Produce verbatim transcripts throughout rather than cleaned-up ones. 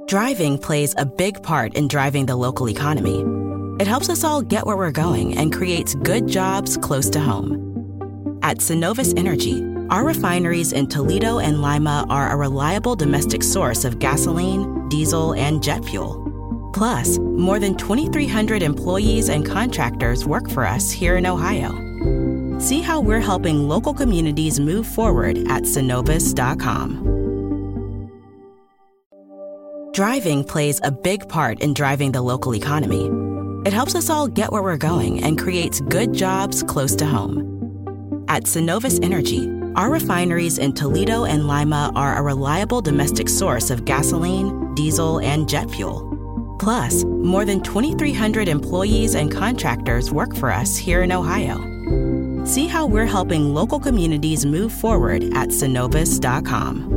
Driving plays a big part in driving the local economy. It helps us all get where we're going and creates good jobs close to home. At Synovus Energy, our refineries in Toledo and Lima are a reliable domestic source of gasoline, diesel, and jet fuel. Plus, more than twenty-three hundred employees and contractors work for us here in Ohio. See how we're helping local communities move forward at synovus dot com. Driving plays a big part in driving the local economy. It helps us all get where we're going and creates good jobs close to home. At Synovus Energy, our refineries in Toledo and Lima are a reliable domestic source of gasoline, diesel, and jet fuel. Plus, more than twenty-three hundred employees and contractors work for us here in Ohio. See how we're helping local communities move forward at synovus dot com.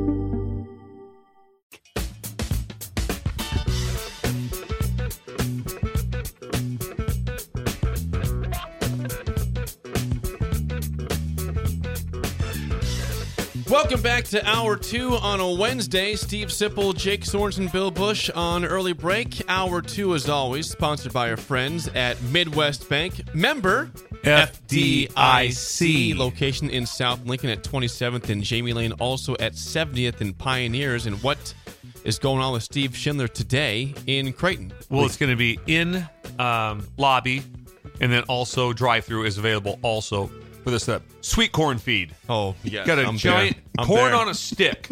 Welcome back to Hour two on a Wednesday. Steve Sipple, Jake Sorensen, Bill Bush on early break. Hour two, as always, sponsored by our friends at Midwest Bank. Member F D I C. Location in South Lincoln at twenty-seventh and Jamie Lane, also at seventieth and Pioneers. And what is going on with Steve Schindler today in Creighton? Well, it's going to be in um, lobby, and then also drive-through is available also for this uh, sweet corn feed. Oh, yeah. Got a I'm giant I'm corn there. on a stick.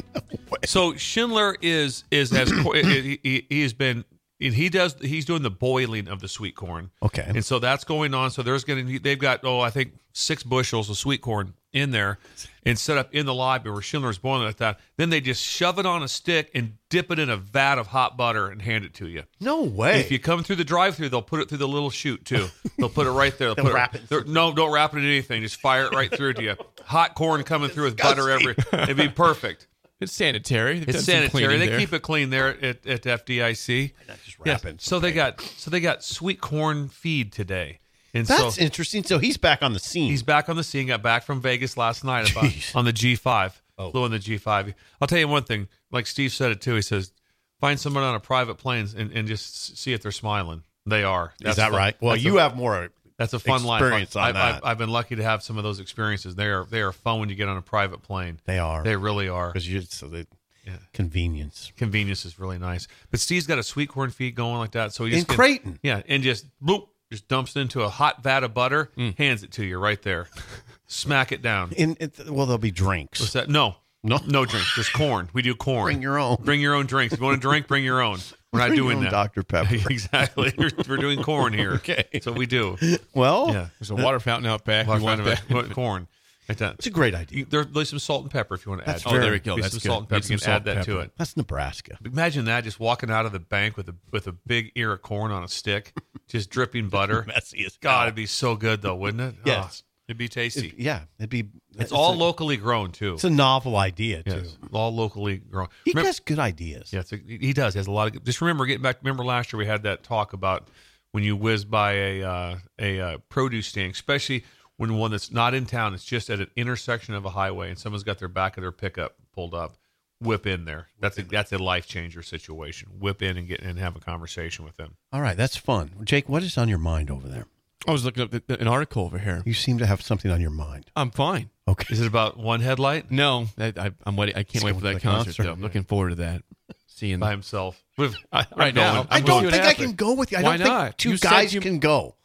So Schindler is is as he, he, he has been he does he's doing the boiling of the sweet corn. Okay. And so that's going on. So there's going to they've got oh I think six bushels of sweet corn in there and set up in the lobby where Schindler's boiling like that. Then they just shove it on a stick and dip it in a vat of hot butter and hand it to you. No way. If you come through the drive-through, they'll put it through the little chute too. They'll put it right there. They'll, They'll put wrap it, it. they're- No, don't wrap it in anything. Just fire it right through to you. Hot corn coming through with butter every. It'd be perfect. It's sanitary. They've It's done some sanitary. cleaning They there. keep it clean there at, at F D I C. Not just Yeah. wrapping. So they got so they got sweet corn feed today, and That's so interesting. So he's back on the scene. he's back on the scene. Got back from Vegas last night about, Jeez. on the G five. Oh. Flew on the G five. I'll tell you one thing. Like Steve said it too. He says, find someone on a private plane and, and just see if they're smiling. They are. Is That's that fun. right? Well, That's you a, have more. That's a fun life. experience on I've, that. I've, I've been lucky to have some of those experiences. They are they are fun when you get on a private plane. They are. They really are. Because you so they Yeah. convenience. Convenience is really nice. But Steve's got a sweet corn feed going like that. So he just In gets- Creighton. Yeah, and just bloop, just dumps it into a hot vat of butter, hands it to you right there. Smack it down. In it, well, there'll be drinks. What's that? No. No? No drinks. Just corn. We do corn. Bring your own. Bring your own drinks. If you want to drink, bring your own. We're not Bring your doing own that. Doctor Pepper. Exactly. We're, we're doing corn here. Okay. So we do. Well, Yeah. There's a water fountain out back. Well, You want kind of that? a- corn. Like that. it's a great idea. You- There's there's some salt and pepper if you want to add. That's to very- it. Oh, there we go. Maybe That's some good. salt and Make pepper. You some can salt add that and to pepper. it. That's Nebraska. Imagine that, just walking out of the bank with a with a big ear of corn on a stick, just dripping butter. Messy as God, hell. it'd be so good though, wouldn't it? Yes. Oh, it'd be tasty. It- yeah, it'd be. it's all a, locally grown too. It's a novel idea too. Yes, all locally grown. He Remember- has good ideas. yeah, it's a, he does. He has a lot of. Just remember, getting back. Remember last year we had that talk about when you whiz by a uh, a uh, produce stand, especially when one that's not in town. It's just at an intersection of a highway, and someone's got their back of their pickup pulled up. Whip in there. That's a that's a life changer situation. Whip in and get and have a conversation with them. All right, that's fun. Jake, what is on your mind over there? I was looking up the, the- an article over here. You seem to have something on your mind. I'm fine. Okay. Is it about one headlight No, I, I, I'm waiting. I can't He's wait going for to that the concert. concert. though. I'm looking forward to that. Seeing by himself? With, I- I'm right going. now. I'm I I'm don't going. think See what I can happens. go with you. I Why don't think not? two You said guys you- can go.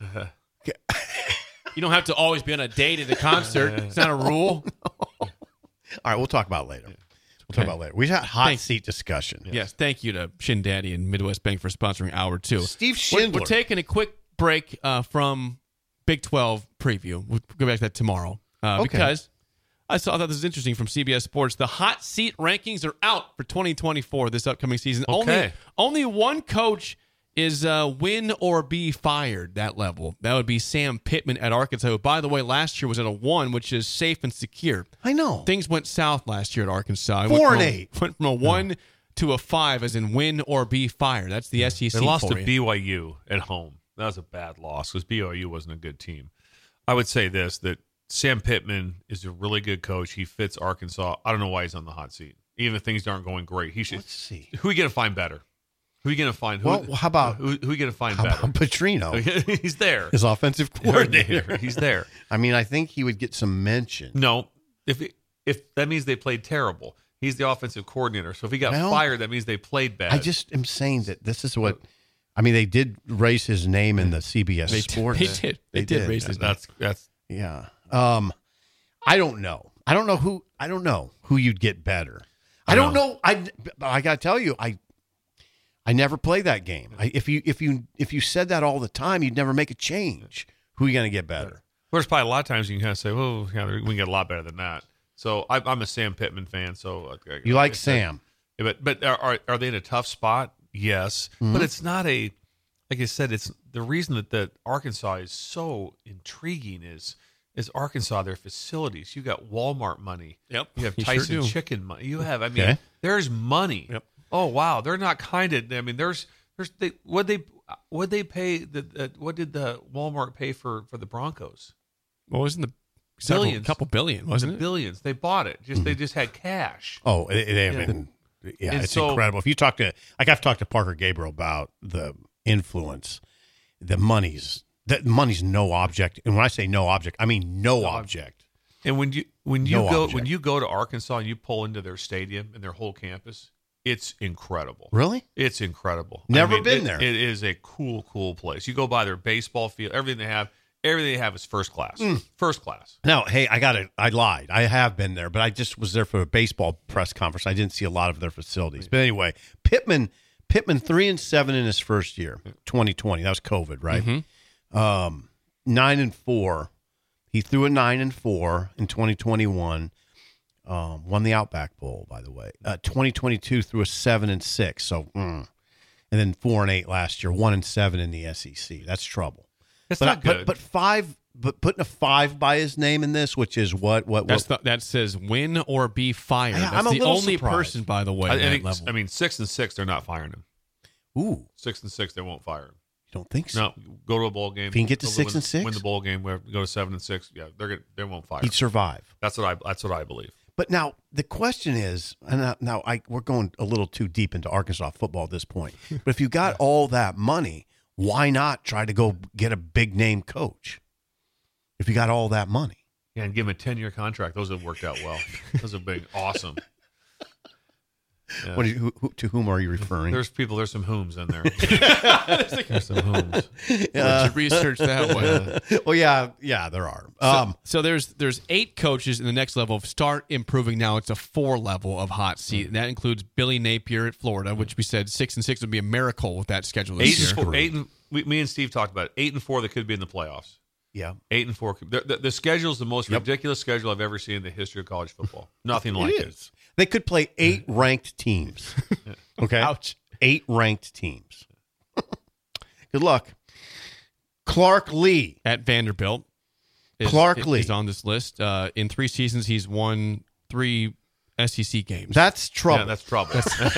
You don't have to always be on a date at the concert. It's not a rule. All right, we'll talk about it later. We'll Okay. talk about it later. We had hot Thank- seat discussion. Yes, thank you to Shin Daddy and Midwest Bank for sponsoring Hour Two. Steve We're, Schindler. we're taking a quick break uh, from Big twelve preview. We'll go back to that tomorrow uh, Okay. because I saw I thought this was interesting from C B S Sports. The hot seat rankings are out for twenty twenty-four this upcoming season. Only Okay. only one coach is uh, win or be fired. That level that would be Sam Pittman at Arkansas. Who, by the way, last year was at a one, which is safe and secure. I know. Things went south last year at Arkansas. It Four went and from a- eight. Went from a one to a five, as in win or be fired. That's the S E C They lost for to you. B Y U at home. That was a bad loss because B Y U wasn't a good team. I would say this, that Sam Pittman is a really good coach. He fits Arkansas. I don't know why he's on the hot seat. Even if things aren't going great, he should. Let's see. Who are you going to find better? Who are you going to find? Who, Well, how about- who, who are you going to find How better? about Petrino, He's there. his offensive coordinator? He's there. I mean, I think he would get some mention. No, if if that means they played terrible. He's the offensive coordinator. So if he got Well, fired, that means they played bad. I just am saying that this is what. I mean, they did raise his name in the C B S They, Sports. they did. They, They did, did. raise his name. that's that's Yeah. Um, I don't know. I don't know who. I don't know who you'd get better. I, I don't know. know. I. I gotta tell you, I. I never play that game. I, if you if you if you said that all the time, you'd never make a change. Who are you gonna get better? There's probably a lot of times you can kind of say, "Oh, yeah, we can get a lot better than that." So I, I'm a Sam Pittman fan. So okay, You like I- Sam? Yeah, but but are are- are they in a tough spot? Yes, Mm-hmm. but it's not a. Like I said, it's the reason that that Arkansas is so intriguing is is Arkansas, their facilities. You got Walmart money. Yep, You have you sure Tyson do. chicken money. You have. I mean, Okay. there's money. Yep. Oh wow, they're not kind of. I mean, there's there's they what they what they pay the, the what did the Walmart pay for for the Broncos? What wasn't the several, Billions. couple billion, The wasn't it? billions. They bought it. Just Mm-hmm. they just had cash. Oh, they, they have Yeah. been. Yeah, And it's so- incredible. If you talk to, like, I've talked to Parker Gabriel about the influence, the money's that money's no object, and when I say no object, I mean no, No object. And when you when you No go object. when you go to Arkansas and you pull into their stadium and their whole campus, it's incredible. Really? It's incredible. Never I mean, been it- there. It is a cool, cool place. You go by their baseball field, everything they have, everything they have is first class. Mm. First class. Now, hey, I got it. I lied. I have been there, but I just was there for a baseball press conference. I didn't see a lot of their facilities. But anyway, Pittman, Pittman, three and seven in his first year, twenty twenty. That was COVID, right? Mm-hmm. Um, nine and four. He threw a nine and four in twenty twenty-one. Um, won the Outback Bowl, by the way. Uh, twenty twenty-two threw a seven and six. So, mm. and then four and eight last year. One and seven in the S E C. That's trouble. That's But, not but good. but five. But putting a five by his name in this, which is what what, That's what the, that says win or be fired. Yeah, That's I'm a the little only surprised. person, by the way, I, at I that think- level. I mean, six and six, they're not firing him. ooh, Six and six, they won't fire him. you don't think so? No, go to a bowl game. If he can get to Go six win, and six? win the bowl game. Go to seven and six. Yeah, they're gonna, they won't fire. He'd him. survive. That's what I. That's what I believe. But now the question is, and now, now I we're going a little too deep into Arkansas football at this point. But if you got all that money, why not try to go get a big name coach? If you got all that money, Yeah, and give him a ten-year contract. Those have worked out well. Those have been awesome. Yeah. what do you, who, who, to whom are you referring? There's people. There's some whom's in there. there's some whom's. Let you research that way. well, yeah, yeah, there are. So, Um, so there's there's eight coaches in the next level of start improving. Now it's a four level of hot seat, and that includes Billy Napier at Florida, which we said six and six would be a miracle with that schedule this Eight year. and four. Eight and we, me and Steve talked about it. Eight and four. That could be in the playoffs. yeah, Eight and four. could- The, the, the schedule is the most Yep. ridiculous schedule I've ever seen in the history of college football. Nothing like it it. is. They could play eight ranked teams. Okay, Ouch. eight ranked teams. Good luck, Clark Lee. At Vanderbilt. Is, Clark is, Lee. is on this list. Uh, in three seasons, he's won three S E C games. That's trouble. Yeah, that's trouble.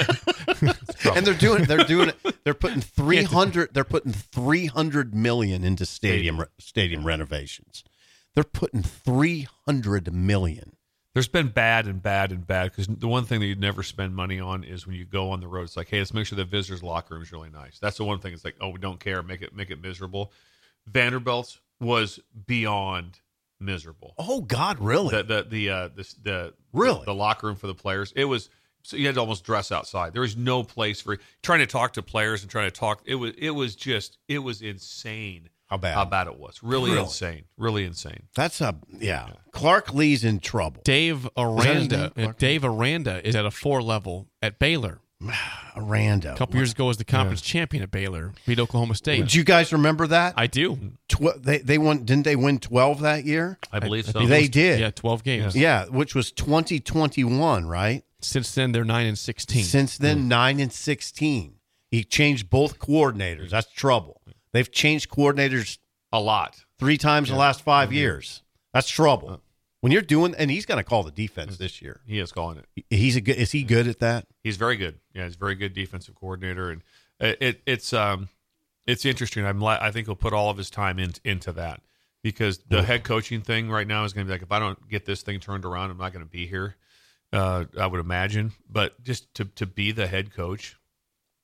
and they're doing they're doing it they're putting three hundred they're putting three hundred million into stadium stadium, stadium renovations. They're putting three hundred million. There's been bad and bad and bad because the one thing that you'd never spend money on is when you go on the road. It's like, hey, let's make sure the visitors' locker room is really nice. That's the one thing. It's like, oh, we don't care. Make it make it miserable. Vanderbilt's was beyond miserable. Oh God, really? The the the uh, the, the Really? the locker room for the players. It was so you had to almost dress outside. There was no place for trying to talk to players and trying to talk. It was it was just it was insane. How bad? How bad it was. Really, Really? insane. Really insane. That's a yeah. Clark Lee's in trouble. Dave that his Aranda. name? uh, Clark Dave Aranda is at a four level at Baylor. Aranda. A couple years ago was the conference champion at Baylor. Beat Oklahoma State. Do you guys remember that? I do. Tw- they they won. Didn't they win twelve that year? I believe I so. think They it was- did. Yeah, twelve games. Yeah, which was twenty twenty-one, right? Since then, they're nine and sixteen. Since then, nine and sixteen. He changed both coordinators. That's trouble. They've changed coordinators a lot. three times in the last five years. That's trouble. When you're doing, and he's going to call the defense this year. He is calling it. He's a good. Is he good at that? He's very good. Yeah, he's a very good defensive coordinator, and it, it it's um it's interesting. I'm li- I think he'll put all of his time in, into that because the head coaching thing right now is going to be like, if I don't get this thing turned around, I'm not going to be here. Uh, I would imagine, but just to to be the head coach,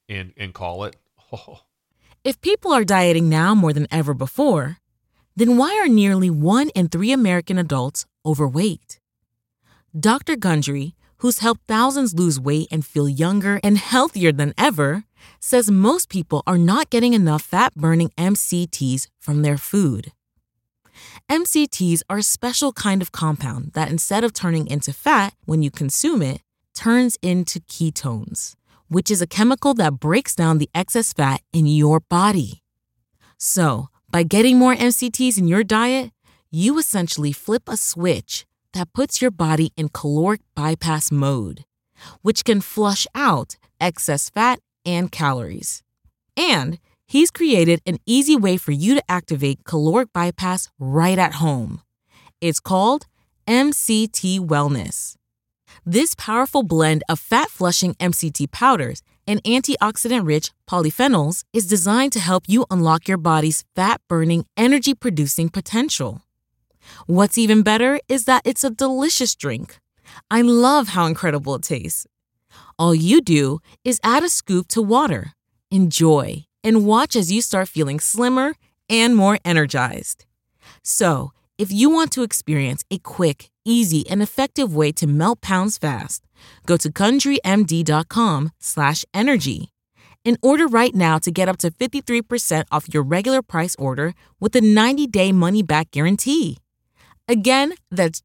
and, and call it. Oh. If people are dieting now more than ever before, then why are nearly one in three American adults overweight? Doctor Gundry, who's helped thousands lose weight and feel younger and healthier than ever, says most people are not getting enough fat-burning M C Ts from their food. M C Ts are a special kind of compound that, instead of turning into fat when you consume it, turns into ketones, which is a chemical that breaks down the excess fat in your body. So, by getting more M C Ts in your diet, you essentially flip a switch that puts your body in caloric bypass mode, which can flush out excess fat and calories. And he's created an easy way for you to activate caloric bypass right at home. It's called M C T Wellness. This powerful blend of fat-flushing M C T powders and antioxidant-rich polyphenols is designed to help you unlock your body's fat-burning, energy-producing potential. What's even better is that it's a delicious drink. I love how incredible it tastes. All you do is add a scoop to water, enjoy, and watch as you start feeling slimmer and more energized. So, if you want to experience a quick, easy, and effective way to melt pounds fast, go to CountryMD.com slash energy and order right now to get up to fifty-three percent off your regular price order with a ninety-day money-back guarantee. Again, that's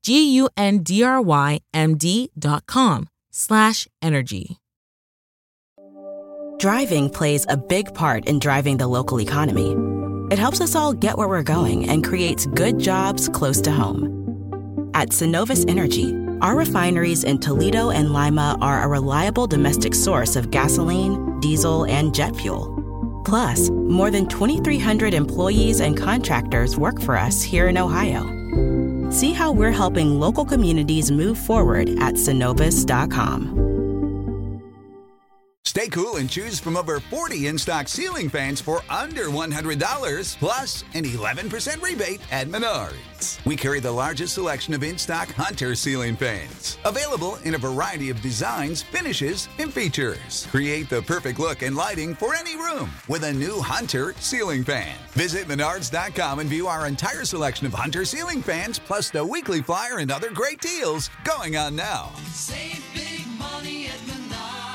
G-U-N-D-R-Y-M-D.com slash energy. Driving plays a big part in driving the local economy. It helps us all get where we're going and creates good jobs close to home. At Synovus Energy, our refineries in Toledo and Lima are a reliable domestic source of gasoline, diesel, and jet fuel. Plus, more than twenty-three hundred employees and contractors work for us here in Ohio. See how we're helping local communities move forward at Synovus dot com. Stay cool and choose from over forty in-stock ceiling fans for under one hundred dollars, plus an eleven percent rebate at Menards. We carry the largest selection of in-stock Hunter ceiling fans, available in a variety of designs, finishes, and features. Create the perfect look and lighting for any room with a new Hunter ceiling fan. Visit Menards dot com and view our entire selection of Hunter ceiling fans, plus the weekly flyer and other great deals going on now. Save big money at Menards.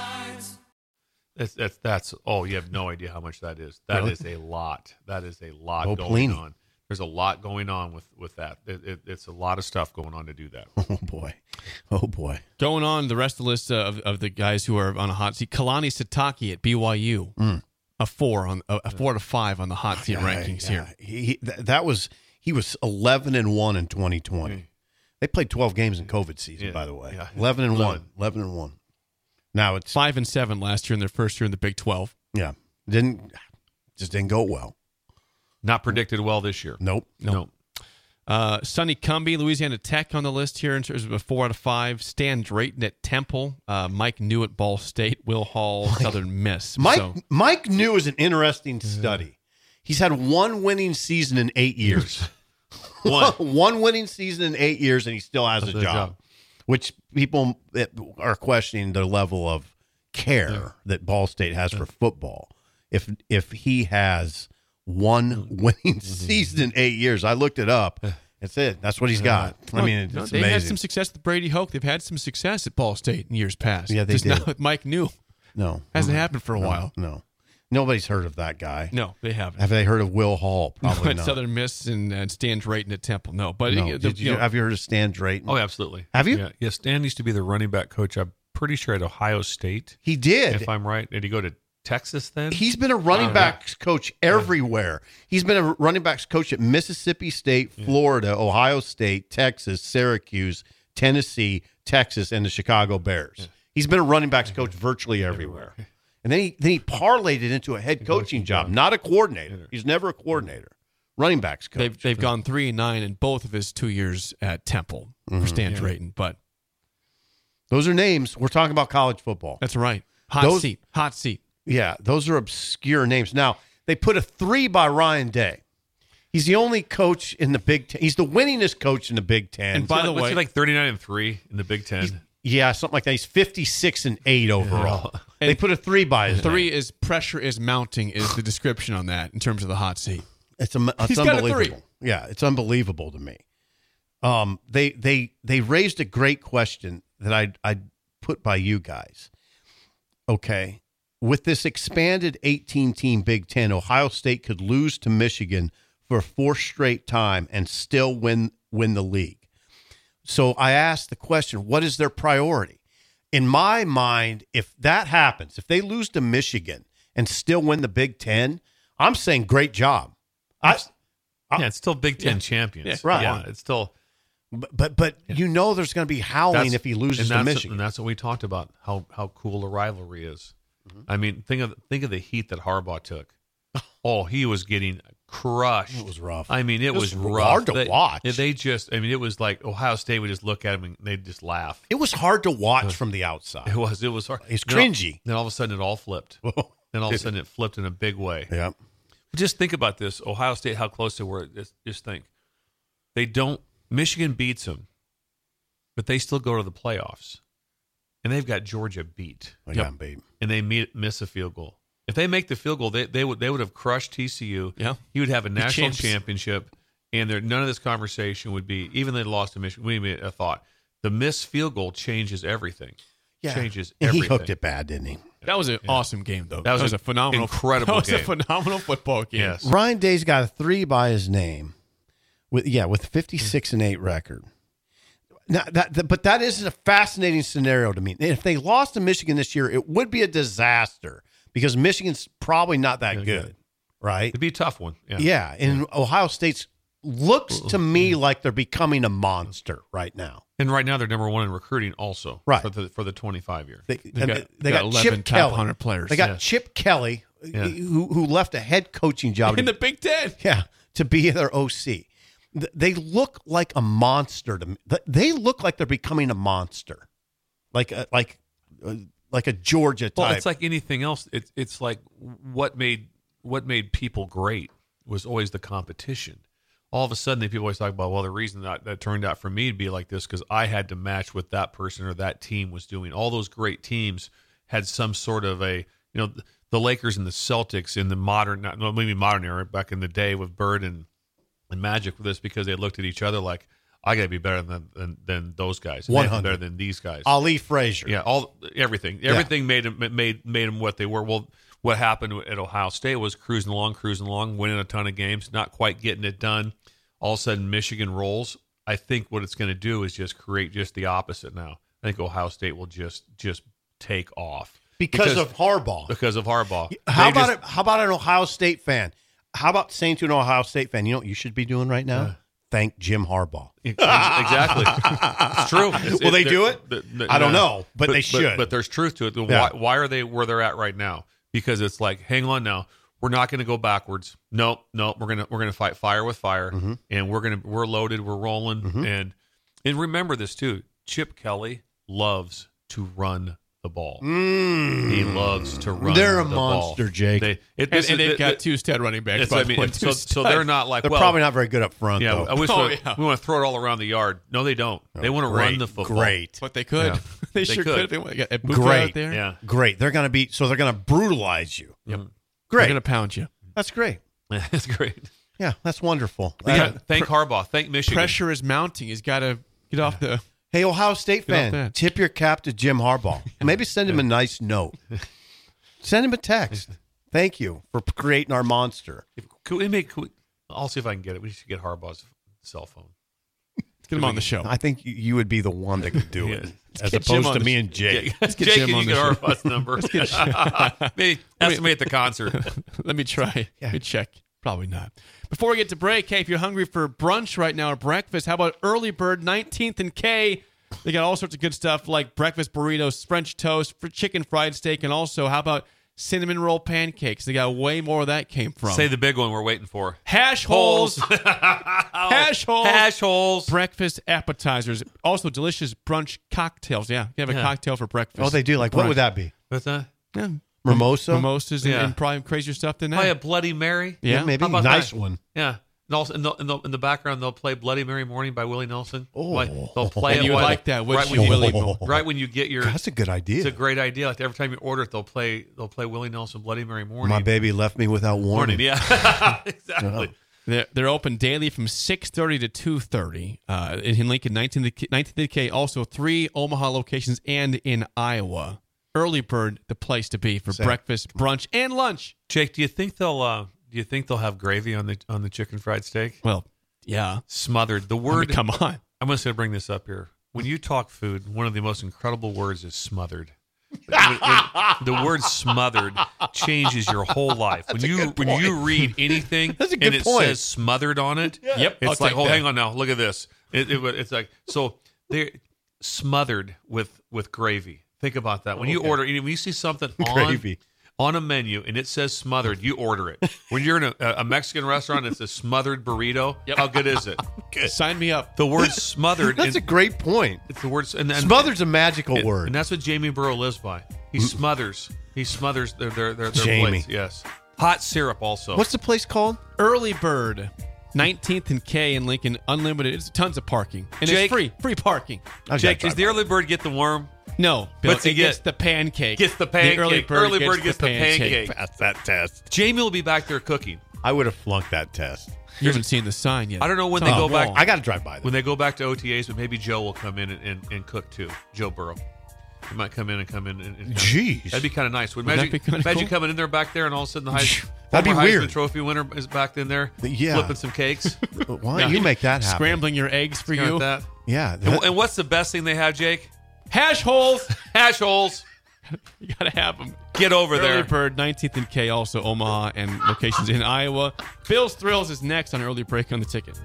That's, that's, that's, oh, you have no idea how much that is. That Really? is a lot. That is a lot Oh, going Pliny. on. There's a lot going on with, with that. It, it, it's a lot of stuff going on to do that. Oh, boy. Oh, boy. Going on, the rest of the list of, of the guys who are on a hot seat. Kalani Sitake at B Y U, Mm. a four on a, a four to five on the hot seat Yeah, rankings yeah. here. He, he- th- that was he was eleven and one in twenty twenty. Mm. They played twelve games in COVID season, Yeah, by the way. yeah. eleven and eleven. one. eleven and one. Now it's Five and seven last year in their first year in the Big twelve. yeah. Didn't just didn't go well. Not predicted well this year. Nope. No. Uh, Sonny Cumby, Louisiana Tech on the list here in terms of a four out of five. Stan Drayton at Temple. Uh, Mike New at Ball State. Will Hall, Southern Miss. Mike So, Mike New is an interesting study. He's had one winning season in eight years. One. one winning season in eight years, and he still has That's a a job, job. which people that are questioning the level of care that Ball State has for football. If if he has one winning season in eight years, I looked it up. That's it. That's what he's got. I mean, it's no, they had amazing. some success with Brady Hoke. They've had some success at Ball State in years past. Yeah, they Just did. now with Mike New. No, Hasn't no, happened for a no, while. No, nobody's heard of that guy. No, they haven't. Have they heard of Will Hall? Probably at not. Southern Miss and, and Stan Drayton at Temple. No, but No. uh, the- Did you, you know, have you heard of Stan Drayton? Oh, absolutely. Have you? Yeah. yeah. Stan used to be the running back coach, I'm pretty sure, at Ohio State. He did. If I'm right. Did he go to Texas then? He's been a running Oh, backs coach everywhere. He's been a running backs coach at Mississippi State, Florida, Ohio State, Texas, Syracuse, Tennessee, Texas, and the Chicago Bears. He's been a running backs coach virtually everywhere. And then he then he parlayed it into a head coaching job, not a coordinator. He's never a coordinator. Running backs coach. they've they've gone three and nine in both of his two years at Temple Mm-hmm. for Stan Drayton. But Those are names. We're talking about college football. that's right. Hot Those- seat. Hot seat. Yeah, those are obscure names. Now, they put a three by Ryan Day. He's the only coach in the Big Ten. He's the winningest coach in the Big Ten. And by the What's way, he like thirty-nine and three in the Big Ten? Yeah, something like that. He's fifty-six and eight overall. And they put a three by his Three name. is pressure is mounting is the description on that in terms of the hot seat. It's, a, it's He's got a unbelievable. three. Yeah, it's unbelievable to me. Um, they they they raised a great question that I I put by you guys. Okay, with this expanded eighteen-team Big Ten, Ohio State could lose to Michigan for a fourth straight time and still win win the league. So I asked the question, what is their priority? In my mind, if that happens, if they lose to Michigan and still win the Big Ten, I'm saying great job. I, yeah, it's still Big Ten Yeah. champions. Yeah. Right. Yeah, it's still. but but, but you know there's going to be howling That's- if he loses and to that's- Michigan. And that's what we talked about, how how cool the rivalry is. I mean, think of think of the heat that Harbaugh took. Oh, he was getting crushed. It was rough. I mean, it, It was, was rough. hard to they, watch. They just, I mean, it was like Ohio State would just look at him and they'd just laugh. It was hard to watch from the outside. It was, it was hard. It's Then all- cringy. Then all of a sudden, it all flipped. Then all of a sudden, it flipped in a big way. Yeah. Just think about this: Ohio State, how close they were. Just, just think, they don't. Michigan beats them, but they still go to the playoffs, and they've got Georgia beat, I got him beat. and they meet, miss a field goal. If they make the field goal, they they would they would have crushed T C U. Yeah. He would have a national champs. championship, and there none of this conversation would be. Even they lost to Michigan, we made a thought. The missed field goal changes everything. Yeah. Changes And he everything. hooked it bad, didn't he? That was an awesome game, though. That was a an phenomenal, incredible That was game. a phenomenal football game. Yes. Ryan Day's got a three by his name, with yeah, with fifty-six and eight record. Now that, that, but that is a fascinating scenario to me. If they lost to Michigan this year, it would be a disaster because Michigan's probably not that Yeah, good, good. right? It'd be a tough one. Yeah. Yeah, and Ohio State's looks to me like they're becoming a monster right now. And right now they're number one in recruiting also Right. for the for the twenty-five year. They, They and got- they got got, eleven Chip top Kelly. one hundred players. They got Yeah. Chip Kelly, Yeah. who who left a head coaching job In the Big Ten. yeah, to be their O C. Th- They look like a monster to me. Th- They look like they're becoming a monster, like a, like uh, like a Georgia type. Well, it's like anything else. It's it's like what made what made people great was always the competition. All of a sudden, the people always talk about, well, the reason that that turned out for me to be like this because I had to match what that person or that team was doing. All those great teams had some sort of a, you know, the Lakers and the Celtics in the modern, not no, maybe modern era, back in the day with Bird and and Magic for this because they looked at each other like, I got to be better than than, than those guys. one I have to be hundred better than these guys. Ali Frazier. Yeah, all everything, everything made them made made them what they were. Well, what happened at Ohio State was cruising along, cruising along, winning a ton of games, not quite getting it done. All of a sudden, Michigan rolls. I think what it's going to do is just create just the opposite. Now, I think Ohio State will just just take off because, of Harbaugh. because of Harbaugh. How They about just- it? How about an Ohio State fan? How about saying to an Ohio State fan, you know what you should be doing right now? Thank Jim Harbaugh. Exactly, it's true. It's- Will they they're- do it? the- the- I don't no. know, but they should. But, there's truth to it. The- Yeah. Why, why are they where they're at right now? Because it's like, hang on now, we're not going to go backwards. Nope, nope. We're gonna we're gonna fight fire with fire, Mm-hmm. and we're gonna we're loaded. We're rolling, and and remember this too. Chip Kelly loves to run the ball. He loves to run. Mm. They're a the monster, ball. Jake. They, it, And, this and is- they've it- got it- two stud running backs. it's- by I the mean, way, and two so, so they're studs. not like They're well, probably not very good up front, yeah. though. I wish Oh, we, yeah. we want to throw it all around the yard. No, they don't. They want to Great, run the football. Great. But they could. Yeah. they, They sure could. could. if They want. Got Ibuka Great. out there. Yeah, Great. They're going to be, so they're going to brutalize you. Yep. Mm. Great. They're gonna pound you. That's great. that's great. Yeah, that's wonderful. We Uh, got- thank Harbaugh. Thank Michigan. Pressure is mounting. He's got to get off the. hey, Ohio State Get off fan, that. tip your cap to Jim Harbaugh. Maybe send him a nice note. Send him a text. Thank you for creating our monster. If, could we make? Could we, I'll see if I can get it. We should get Harbaugh's cell phone. Get him on the show. I think you, you would be the one that could do it, Yeah. as get Jim opposed on to the me sh- and Jake. Let's get Jake, Jim can on you the get show. Harbaugh's number? Maybe ask me at the concert. Let me try. Yeah. Good check. Probably not. Before we get to break, hey, if you're hungry for brunch right now or breakfast, how about Early Bird, nineteenth and K? They got all sorts of good stuff like breakfast burritos, French toast, fr- chicken fried steak, and also how about cinnamon roll pancakes? They got way more of that came from. Say the big one we're waiting for. hash holes. hash holes. Hash holes. Breakfast appetizers. Also delicious brunch cocktails. Yeah, you have a Yeah. cocktail for breakfast. Oh, they do. Like, what would that be? What's that? Yeah. Mimosa? Mimosas and, Yeah. and probably crazier stuff than that. Probably a Bloody Mary. yeah. maybe. How about Nice that? one. Yeah. And also in the, in the in the background, they'll play "Bloody Mary Morning" by Willie Nelson. Oh. Like, they'll play And it you would while- like that, wouldn't right you, when Willie? Oh. Right when you get your. That's a good idea. It's a great idea. Like every time you order it, they'll play they'll play Willie Nelson "Bloody Mary Morning." My baby left me without warning. Morning, yeah, exactly. They're, they're open daily from six thirty to two thirty uh, in Lincoln, nineteenth and K. Also, three Omaha locations and in Iowa. Early Bird, the place to be for Same. breakfast, brunch, and lunch. Jake, do you think they'll uh, do you think they'll have gravy on the on the chicken fried steak? Well, yeah. Smothered. The I mean, word. come on. I'm just going to bring this up here. When you talk food, one of the most incredible words is smothered. When- when the word smothered changes your whole life. When you when you read anything That's a and good it point. says smothered on it, Yep, it's I'll like, take oh, that. hang on now, look at this. It, it, it's like so they're smothered with with gravy. Think about that. When you Okay. order, when you see something on Gravy. on a menu and it says smothered, you order it. When you're in a, a Mexican restaurant, it's a smothered burrito. Yep. How good is it? Sign me up. The word smothered. That's is, a great point. it's the word and, and Smothered's a magical and, word. and that's what Jamie Burrow lives by. He smothers. He smothers their their their, their Jamie. plates. Yes. Hot syrup also. What's the place called? Early Bird, nineteenth and K in Lincoln. Unlimited. It's tons of parking. And Jake- it's free. Free parking. I Jake? gotta Does the try early bird get the worm? No, Bill, What's he it gets get? the pancake. Gets the pancake. early bird Early gets, bird gets the pancake. Pass that test. Jamie will be back there cooking. I would have flunked that test. You haven't seen the sign yet. I don't know when It's they on go the back- wall. I got to drive by them. When they go back to O T As, but maybe Joe will come in and, and, and cook too. Joe Burrow. He might come in and come in. And, and Jeez. That'd be kind of nice. Would Would that imagine, be kinda imagine cool? coming in there back there and all of a sudden the Heis- That'd be former Heisman weird. Trophy winner is back in there Yeah. flipping some cakes. Why don't you make that happen? Scrambling your eggs for Kind you. of that. Yeah. And, that- and what's the best thing they have, Jake? Hash holes. Hash holes. You got to have them. Get over Early there. Bird, nineteenth and K, also Omaha and locations in Iowa. Bill's Thrills is next on Early Break on the Ticket.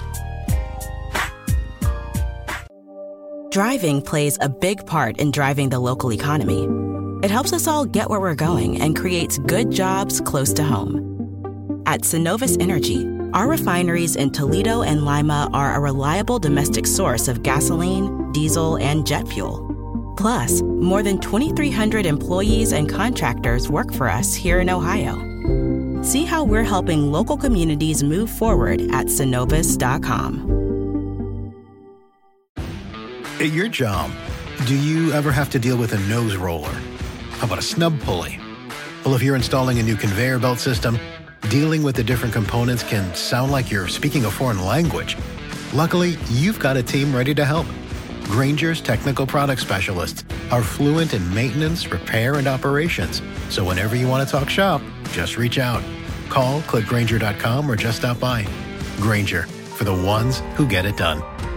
Driving plays a big part in driving the local economy. It helps us all get where we're going and creates good jobs close to home. At Synovus Energy, our refineries in Toledo and Lima are a reliable domestic source of gasoline, diesel, and jet fuel. Plus, more than twenty-three hundred employees and contractors work for us here in Ohio. See how we're helping local communities move forward at synovus dot com. At your job, do you ever have to deal with a nose roller? How about a snub pulley? Well, if you're installing a new conveyor belt system, dealing with the different components can sound like you're speaking a foreign language. Luckily, you've got a team ready to help. Grainger's technical product specialists are fluent in maintenance, repair, and operations. So whenever you want to talk shop, just reach out. Call, click Grainger dot com, or just stop by. Grainger, for the ones who get it done.